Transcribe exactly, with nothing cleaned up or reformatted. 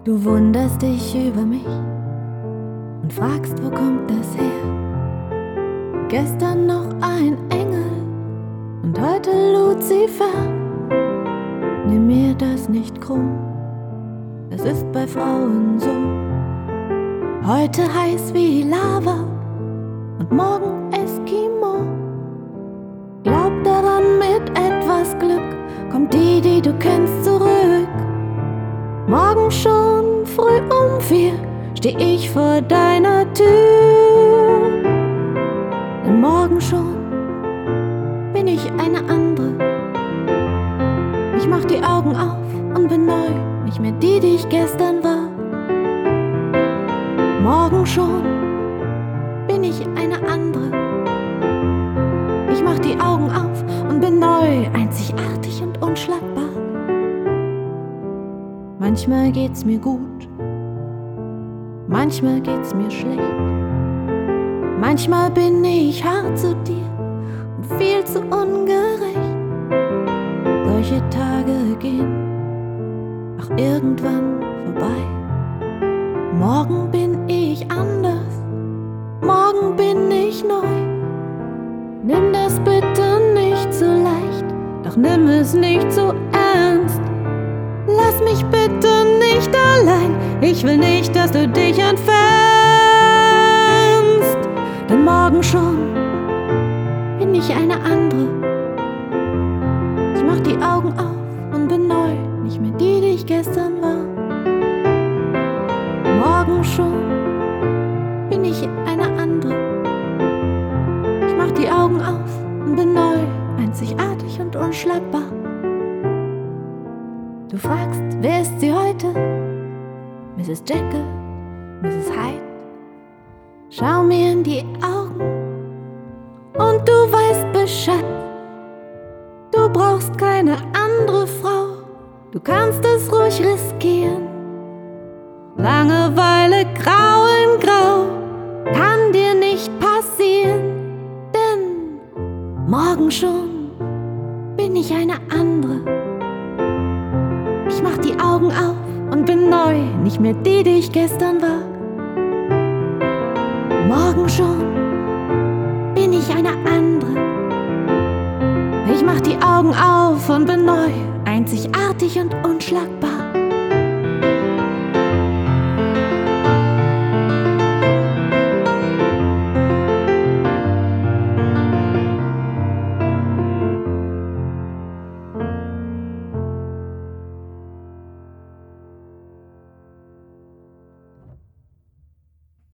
Du wunderst dich über mich und fragst, wo kommt das her? Gestern noch ein Engel und heute Luzifer. Nimm mir das nicht krumm, es ist bei Frauen so. Heute heiß wie Lava und morgen Eskimo. Glaub daran, mit etwas Glück kommt die, die du kennst, zurück. Morgen schon früh um vier steh ich vor deiner Tür. Denn morgen schon bin ich eine andere. Ich mach die Augen auf und bin neu, nicht mehr die, die ich gestern war. Morgen schon bin ich eine andere. Ich mach die Augen auf und bin neu, einzigartig und unschlagbar. Manchmal geht's mir gut, manchmal geht's mir schlecht. Manchmal bin ich hart zu dir und viel zu ungerecht. Solche Tage gehen auch irgendwann vorbei. Morgen bin ich anders, morgen bin ich neu. Nimm das bitte nicht so leicht, doch nimm es nicht so ernst. Lass mich bitte nicht allein, ich will nicht, dass du dich entfernst. Denn morgen schon bin ich eine andere. Ich mach die Augen auf und bin neu, nicht mehr die, die ich gestern war. Morgen schon bin ich eine andere. Ich mach die Augen auf und bin neu, einzigartig und unschlagbar. Du fragst, wer ist sie heute? Misses Jekyll, Misses Hyde. Schau mir in die Augen und du weißt Bescheid. Du brauchst keine andere Frau, du kannst es ruhig riskieren. Langeweile grau in grau kann dir nicht passieren. Denn morgen schon bin ich eine andere. Ich mach die Augen auf und bin neu, nicht mehr die, die ich gestern war. Morgen schon bin ich eine andere. Ich mach die Augen auf und bin neu, einzigartig und unschlagbar.